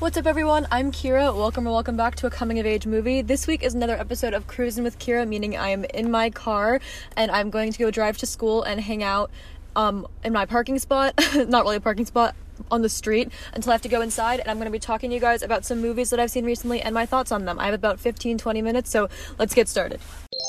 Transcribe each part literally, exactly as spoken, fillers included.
What's up, everyone? I'm Kira. Welcome or welcome back to a coming-of-age movie. This week is another episode of Cruising with Kira, meaning I am in my car and I'm going to go drive to school and hang out um, in my parking spot, not really a parking spot, on the street until I have to go inside, and I'm going to be talking to you guys about some movies that I've seen recently and my thoughts on them. I have about fifteen to twenty minutes, so let's get started.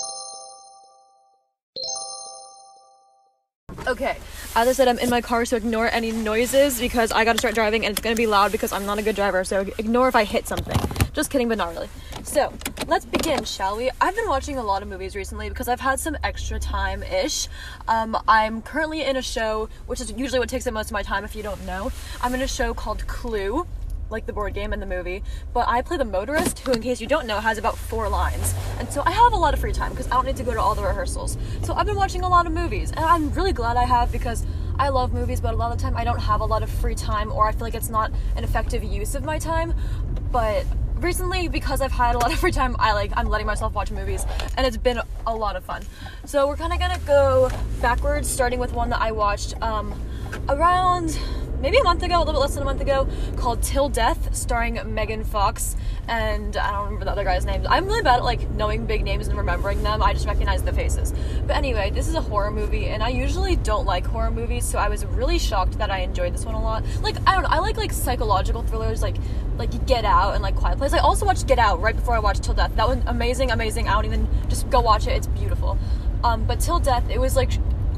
Okay, as I said, I'm in my car, so ignore any noises because I gotta start driving and it's gonna be loud because I'm not a good driver, so ignore if I hit something. Just kidding, but not really. So, let's begin, shall we? I've been watching a lot of movies recently because I've had some extra time-ish. Um, I'm currently in a show, which is usually what takes up most of my time if you don't know. I'm in a show called Clue, like the board game and the movie, but I play the motorist, who, in case you don't know, has about four lines, and so I have a lot of free time because I don't need to go to all the rehearsals. So I've been watching a lot of movies, and I'm really glad I have because I love movies, but a lot of the time I don't have a lot of free time, or I feel like it's not an effective use of my time. But recently, because I've had a lot of free time, I like I'm letting myself watch movies, and it's been a lot of fun. So we're kind of gonna go backwards, starting with one that I watched um, around maybe a month ago, a little bit less than a month ago, called Till Death, starring Megan Fox, and I don't remember the other guy's names. I'm really bad at, like, knowing big names and remembering them. I just recognize the faces. But anyway, this is a horror movie, and I usually don't like horror movies, so I was really shocked that I enjoyed this one a lot. Like, I don't know, I like, like, psychological thrillers, like, like Get Out and, like, Quiet Place. I also watched Get Out right before I watched Till Death. That was amazing, amazing. I don't even, just go watch it. It's beautiful. Um, but Till Death, it was, like,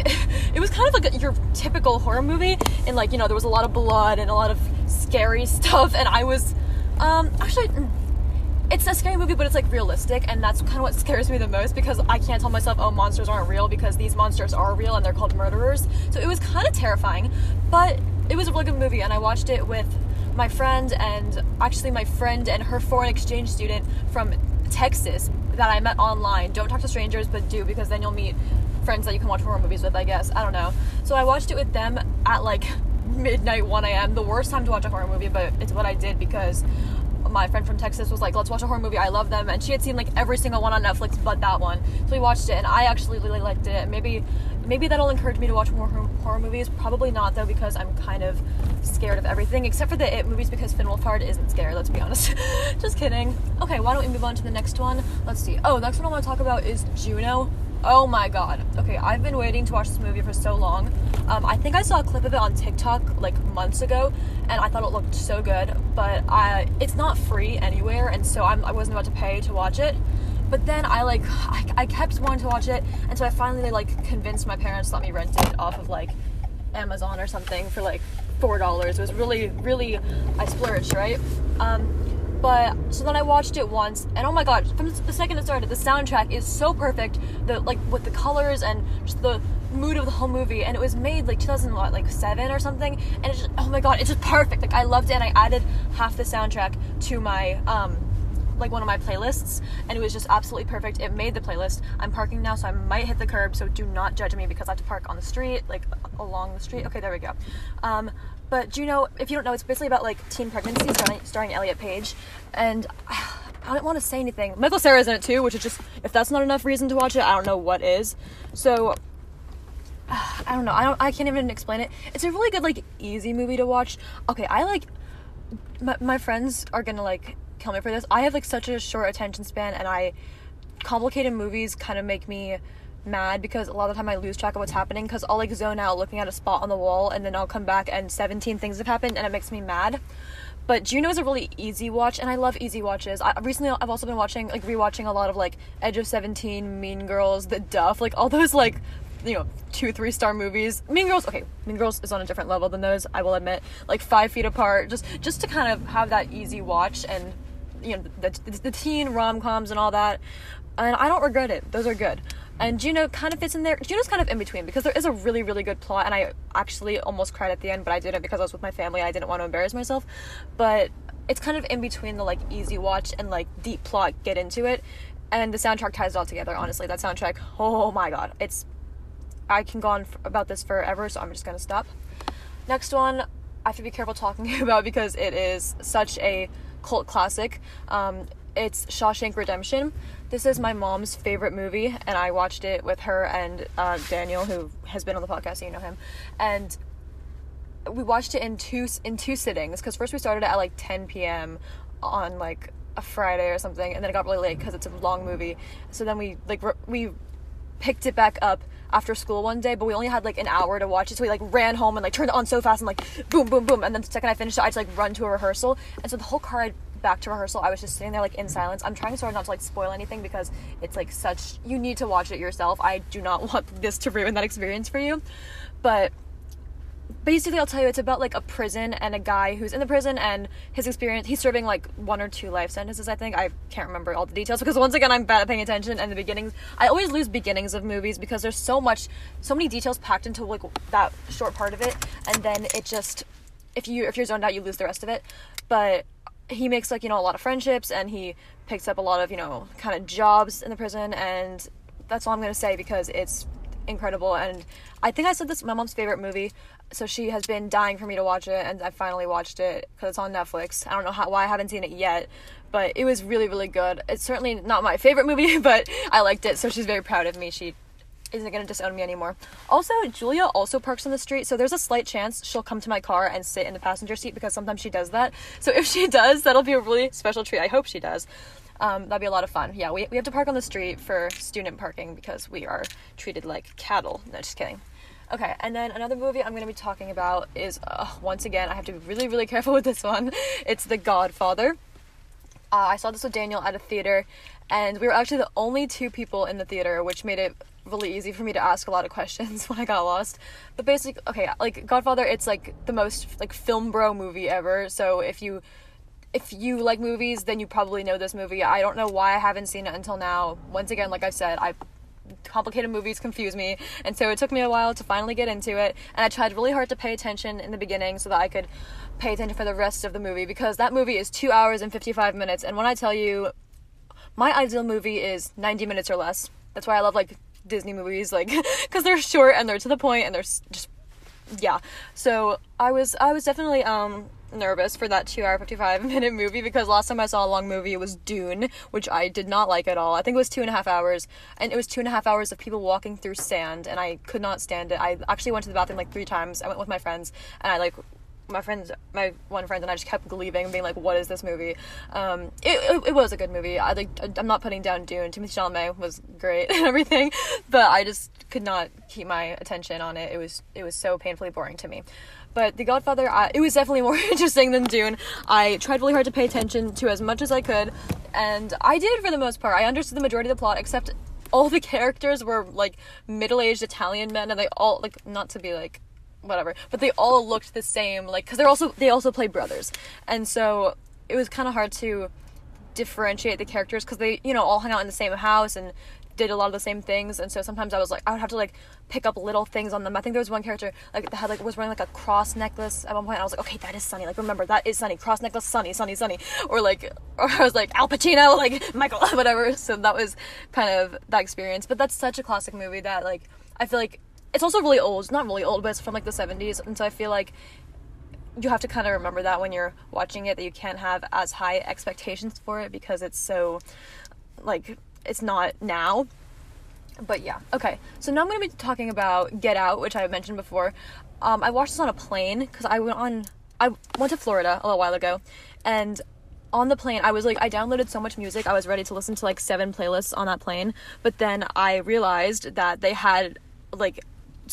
it was kind of like a, your typical horror movie, and like, you know, there was a lot of blood and a lot of scary stuff, and I was um actually it's a scary movie, but it's like realistic, and that's kind of what scares me the most because I can't tell myself, oh, monsters aren't real, because these monsters are real and they're called murderers. So it was kind of terrifying, but it was a really good movie, and I watched it with my friend, and actually my friend and her foreign exchange student from Texas that I met online. Don't talk to strangers, but do, because then you'll meet friends that you can watch horror movies with, I guess. I don't know. So I watched it with them at like midnight, one a.m. The worst time to watch a horror movie, but it's what I did because my friend from Texas was like, let's watch a horror movie. I love them. And she had seen like every single one on Netflix but that one. So we watched it, and I actually really liked it. Maybe maybe that'll encourage me to watch more horror movies. Probably not, though, because I'm kind of scared of everything, except for the It movies, because Finn Wolfhard isn't scary, let's be honest. Just kidding. Okay, why don't we move on to the next one? Let's see. Oh, the next one I want to talk about is Juno. Oh my god. Okay, I've been waiting to watch this movie for so long. Um, I think I saw a clip of it on TikTok like months ago, and I thought it looked so good, but I, it's not free anywhere, and so I'm, I wasn't about to pay to watch it. But then I like, I, I kept wanting to watch it, and so I finally like convinced my parents to let me rent it off of like Amazon or something for like four dollars. It was really, really, I splurged, right? Um, But, so then I watched it once, and oh my god, from the second it started, the soundtrack is so perfect, the, like, with the colors and just the mood of the whole movie, and it was made, like, two thousand seven or something, and it's just, oh my god, it's just perfect. Like, I loved it, and I added half the soundtrack to my, um, like, one of my playlists, and it was just absolutely perfect. It made the playlist. I'm parking now, so I might hit the curb, so do not judge me because I have to park on the street, like, along the street. Okay, there we go. Um, But Juno, if you don't know, it's basically about, like, teen pregnancy, starring, starring Elliot Page, and I don't want to say anything. Michael Cera's in it, too, which is just, if that's not enough reason to watch it, I don't know what is. So, I don't know, I don't, I can't even explain it. It's a really good, like, easy movie to watch. Okay, I, like, my, my friends are gonna, like, kill me for this. I have, like, such a short attention span, and I, complicated movies kind of make me mad because a lot of the time I lose track of what's happening because I'll like zone out looking at a spot on the wall, and then I'll come back and seventeen things have happened, and it makes me mad. But Juno is a really easy watch, and I love easy watches. I recently I've also been watching like rewatching a lot of like Edge of seventeen, Mean Girls, The Duff, like all those like, you know, two three star movies. Mean Girls, okay, Mean Girls is on a different level than those, I will admit. Like Five Feet Apart, just just to kind of have that easy watch, and you know, the the, the teen rom-coms and all that. And I don't regret it. Those are good. And Juno kind of fits in there. Juno's kind of in between because there is a really, really good plot, and I actually almost cried at the end, but I didn't because I was with my family. I didn't want to embarrass myself. But it's kind of in between the, like, easy watch and, like, deep plot, get into it. And the soundtrack ties it all together, honestly. That soundtrack, oh my god. It's, I can go on f- about this forever, so I'm just going to stop. Next one, I have to be careful talking about because it is such a cult classic. Um, it's Shawshank Redemption. This is my mom's favorite movie, and I watched it with her and uh, Daniel, who has been on the podcast, so you know him. And we watched it in two in two sittings, because first we started at like ten p.m. on like a Friday or something, and then it got really late because it's a long movie. So then we like re- we picked it back up after school one day, but we only had like an hour to watch it, so we like ran home and like turned it on so fast and like boom boom boom, and then the second I finished it I just like run to a rehearsal, and so the whole car ride back to rehearsal I was just sitting there like in silence. I'm trying so hard not to like spoil anything because it's like such, you need to watch it yourself. I do not want this to ruin that experience for you. But basically, I'll tell you, it's about like a prison and a guy who's in the prison and his experience. He's serving like one or two life sentences, I think. I can't remember all the details because once again I'm bad at paying attention, and the beginnings, I always lose beginnings of movies because there's so much, so many details packed into like that short part of it, and then it just, if you if you're zoned out, you lose the rest of it. But he makes like, you know, a lot of friendships, and he picks up a lot of, you know, kind of jobs in the prison, and that's all I'm gonna say because it's incredible. And I think I said this is my mom's favorite movie, so she has been dying for me to watch it, and I finally watched it because it's on Netflix. I don't know how, why I haven't seen it yet, but it was really, really good. It's certainly not my favorite movie, but I liked it, so she's very proud of me. She isn't gonna disown me anymore. Also, Julia also parks on the street, so there's a slight chance she'll come to my car and sit in the passenger seat because sometimes she does that. So if she does, that'll be a really special treat. I hope she does. Um, that'd be a lot of fun. Yeah, we we have to park on the street for student parking because we are treated like cattle. No, just kidding. Okay, and then another movie I'm going to be talking about is, uh, once again, I have to be really, really careful with this one. It's The Godfather. Uh, I saw this with Daniel at a theater, and we were actually the only two people in the theater, which made it really easy for me to ask a lot of questions when I got lost. But basically, okay, like, Godfather, it's, like, the most, like, film bro movie ever, so if you... If you like movies, then you probably know this movie. I don't know why I haven't seen it until now. Once again, like I said, I complicated movies confuse me, and so it took me a while to finally get into it, and I tried really hard to pay attention in the beginning so that I could pay attention for the rest of the movie, because that movie is two hours and fifty-five minutes, and when I tell you, my ideal movie is ninety minutes or less. That's why I love, like, Disney movies, like, because they're short and they're to the point and they're just, yeah. So I was, I was definitely, um... nervous for that two hour fifty-five minute movie, because last time I saw a long movie it was Dune, which I did not like at all. I think it was two and a half hours, and it was two and a half hours of people walking through sand, and I could not stand it. I actually went to the bathroom like three times. I went with my friends, and I like my friends my one friend and I just kept leaving and being like, what is this movie? Um it, it, it was a good movie. I like I'm not putting down Dune. Timothée Chalamet was great and everything, but I just could not keep my attention on it. It was it was so painfully boring to me. But The Godfather, uh, it was definitely more interesting than Dune. I tried really hard to pay attention to as much as I could, and I did for the most part. I understood the majority of the plot, except all the characters were, like, middle-aged Italian men, and they all, like, not to be, like, whatever, but they all looked the same, like, because they're also, they also played brothers. And so it was kind of hard to differentiate the characters, because they, you know, all hung out in the same house and did a lot of the same things, and so sometimes I was like, I would have to like pick up little things on them. I think there was one character like that had like was wearing like a cross necklace at one point, and I was like, okay, that is Sonny, like remember that is Sonny, cross necklace, Sonny, Sonny, Sonny, or like, or I was like Al Pacino, like Michael, whatever. So that was kind of that experience. But that's such a classic movie that like I feel like it's also really old. It's not really old, but it's from like the seventies, and so I feel like you have to kind of remember that when you're watching it, that you can't have as high expectations for it because it's so like it's not now. But yeah, okay, so now I'm going to be talking about Get Out, which I mentioned before. um, I watched this on a plane, because I went on I went to Florida a little while ago, and on the plane I was like, I downloaded so much music, I was ready to listen to like seven playlists on that plane, but then I realized that they had like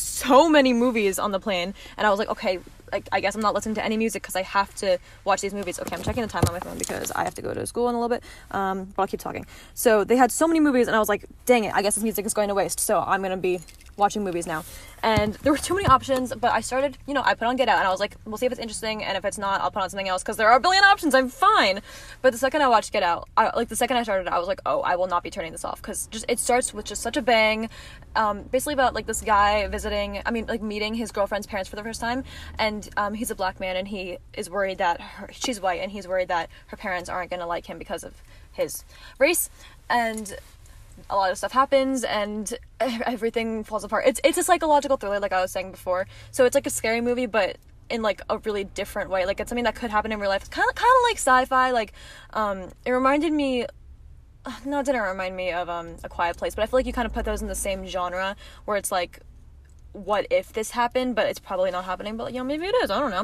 so many movies on the plane, and I was like, okay, like I guess I'm not listening to any music because I have to watch these movies. Okay, I'm checking the time on my phone because I have to go to school in a little bit, um but I'll keep talking. So they had so many movies, and I was like, dang it, I guess this music is going to waste, so I'm gonna be watching movies now. And there were too many options, but I started, you know, I put on Get Out, and I was like, we'll see if it's interesting, and if it's not, I'll put on something else, because there are a billion options, I'm fine. But the second I watched Get Out, I, like the second I started, I was like, oh, I will not be turning this off, because just it starts with just such a bang. Um, basically about like this guy visiting, I mean, like meeting his girlfriend's parents for the first time, and um, he's a black man, and he is worried that her, she's white, and he's worried that her parents aren't gonna like him because of his race, and a lot of stuff happens, and everything falls apart. It's it's a psychological thriller, like I was saying before. So it's like a scary movie, but in like a really different way. Like it's something that could happen in real life. It's kind of kind of like sci-fi. Like um, it reminded me. No, it didn't remind me of um A Quiet Place, but I feel like you kind of put those in the same genre, where it's like what if this happened, but it's probably not happening, but, you know, maybe it is, I don't know.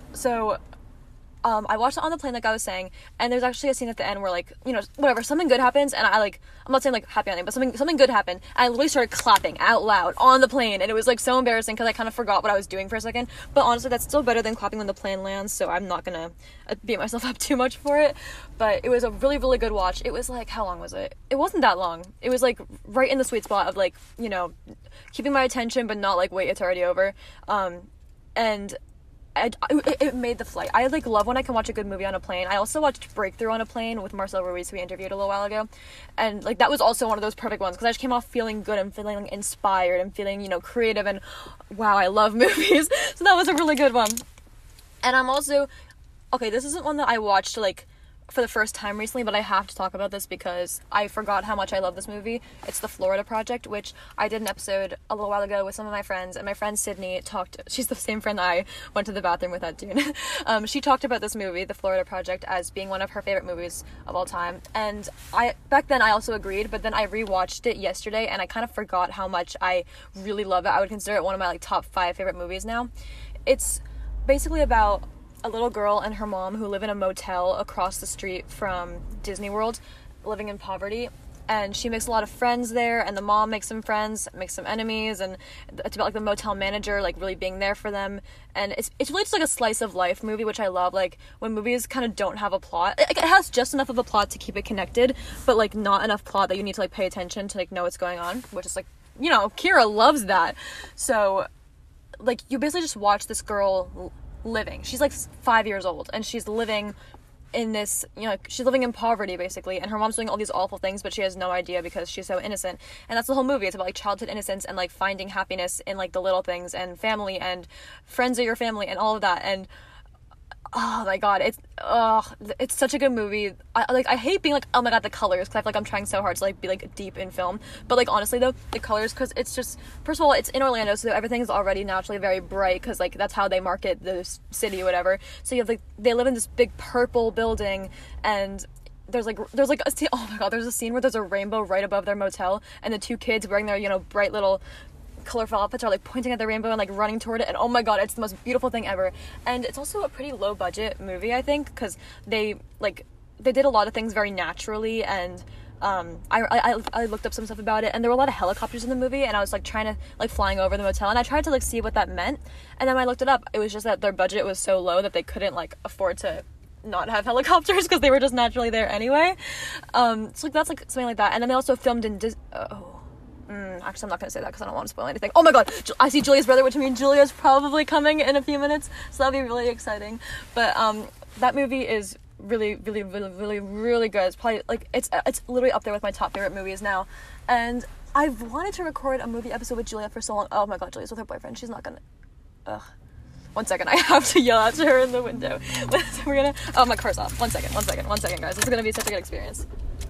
So, um, I watched it on the plane, like I was saying, and there's actually a scene at the end where, like, you know, whatever, something good happens, and I, like, I'm not saying, like, happy ending, but something, something good happened, and I literally started clapping out loud on the plane, and it was, like, so embarrassing, because I kind of forgot what I was doing for a second, but honestly, that's still better than clapping when the plane lands, so I'm not gonna uh, beat myself up too much for it, but it was a really, really good watch. It was, like, how long was it? It wasn't that long. It was, like, right in the sweet spot of, like, you know, keeping my attention, but not, like, wait, it's already over, um, and I, it, it made the flight. I, like, love when I can watch a good movie on a plane. I also watched Breakthrough on a plane with Marcel Ruiz, who we interviewed a little while ago, and, like, that was also one of those perfect ones, because I just came off feeling good and feeling inspired and feeling, you know, creative, and wow, I love movies, so that was a really good one. And I'm also, okay, this isn't one that I watched, like, for the first time recently, but I have to talk about this because I forgot how much I love this movie. It's The Florida Project, which I did an episode a little while ago with some of my friends, and my friend Sydney talked, she's the same friend I went to the bathroom with at Dune. um, she talked about this movie, The Florida Project, as being one of her favorite movies of all time, and I, back then I also agreed, but then I rewatched it yesterday, and I kind of forgot how much I really love it. I would consider it one of my, like, top five favorite movies now. It's basically about a little girl and her mom who live in a motel across the street from Disney World, living in poverty, and she makes a lot of friends there, and the mom makes some friends, makes some enemies, and it's about, like, the motel manager, like, really being there for them, and it's it's really just, like, a slice of life movie, which I love, like, when movies kind of don't have a plot. It, it has just enough of a plot to keep it connected, but, like, not enough plot that you need to, like, pay attention to, like, know what's going on, which is, like, you know, Kira loves that. So, like, you basically just watch this girl living. She's, like, five years old, and she's living in this, you know, she's living in poverty, basically, and her mom's doing all these awful things, but she has no idea because she's so innocent, and that's the whole movie. It's about, like, childhood innocence and, like, finding happiness in, like, the little things, and family, and friends of your family, and all of that, and oh my god, it's uh it's such a good movie. I like I hate being like, oh my god, the colors, because I feel like I'm trying so hard to, like, be, like, deep in film, but, like, honestly though, the colors, because it's just, first of all, it's in Orlando, so everything is already naturally very bright, because, like, that's how they market the city or whatever. So you have, like, they live in this big purple building, and there's like there's like a scene, oh my god, there's a scene where there's a rainbow right above their motel, and the two kids wearing their, you know, bright little colorful outfits are, like, pointing at the rainbow and, like, running toward it, and oh my god, it's the most beautiful thing ever. And it's also a pretty low budget movie, I think, because they, like, they did a lot of things very naturally, and um I, I I looked up some stuff about it, and there were a lot of helicopters in the movie, and I was, like, trying to, like, flying over the motel, and I tried to, like, see what that meant, and then when I looked it up, it was just that their budget was so low that they couldn't, like, afford to not have helicopters because they were just naturally there anyway. Um so, like, that's, like, something like that. And then they also filmed in Dis- oh Mm, actually, I'm not going to say that because I don't want to spoil anything. Oh my god, I see Julia's brother, which means Julia's probably coming in a few minutes, so that'll be really exciting. But um, that movie is really, really, really, really, really good. It's probably, like, it's it's literally up there with my top favorite movies now. And I've wanted to record a movie episode with Julia for so long. Oh my god, Julia's with her boyfriend. She's not going to... Ugh. One second, I have to yell at her in the window. We're gonna... Oh, my car's off. One second, one second, one second, guys. This is going to be such a good experience.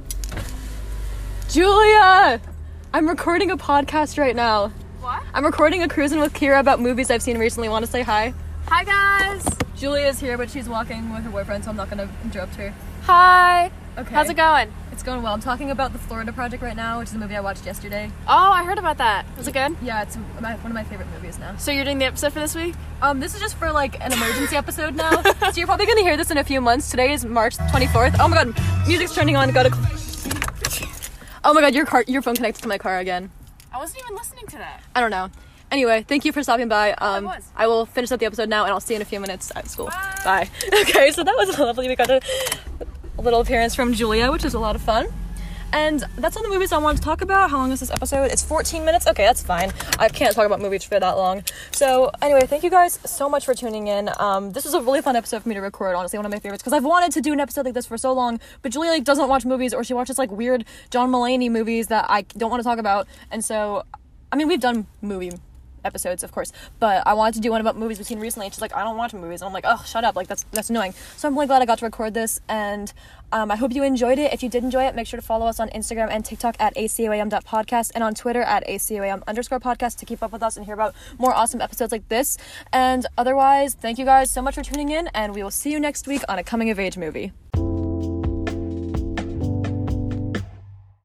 Julia! I'm recording a podcast right now. What? I'm recording a Cruisin' with Kira about movies I've seen recently. Want to say hi? Hi, guys! Julia's here, but she's walking with her boyfriend, so I'm not going to interrupt her. Hi! Okay. How's it going? It's going well. I'm talking about The Florida Project right now, which is a movie I watched yesterday. Oh, I heard about that. Was it good? Yeah, it's my, one of my favorite movies now. So you're doing the episode for this week? Um, this is just for, like, an emergency episode now. So you're probably going to hear this in a few months. Today is March twenty-fourth. Oh my god, music's turning on. Go to... Oh my god, your car, your phone connected to my car again. I wasn't even listening to that. I don't know. Anyway, thank you for stopping by. Um, I was. I will finish up the episode now, and I'll see you in a few minutes at school. Bye. Bye. Okay, so that was lovely. We got a, a little appearance from Julia, which is a lot of fun. And that's all the movies I wanted to talk about. How long is this episode? It's fourteen minutes? Okay, that's fine. I can't talk about movies for that long. So, anyway, thank you guys so much for tuning in. Um, this was a really fun episode for me to record, honestly, one of my favorites, because I've wanted to do an episode like this for so long, but Julia, like, doesn't watch movies, or she watches, like, weird John Mulaney movies that I don't want to talk about, and so, I mean, we've done movie episodes, of course, but I wanted to do one about movies we've seen recently, and she's like, I don't watch movies, and I'm like, oh, shut up, like, that's that's annoying. So I'm really glad I got to record this, and um, I hope you enjoyed it. If you did enjoy it, make sure to follow us on Instagram and TikTok at A C O A M dot podcast, and on Twitter at A C O A M underscore podcast to keep up with us and hear about more awesome episodes like this. And otherwise, thank you guys so much for tuning in, and we will see you next week on a coming of age movie.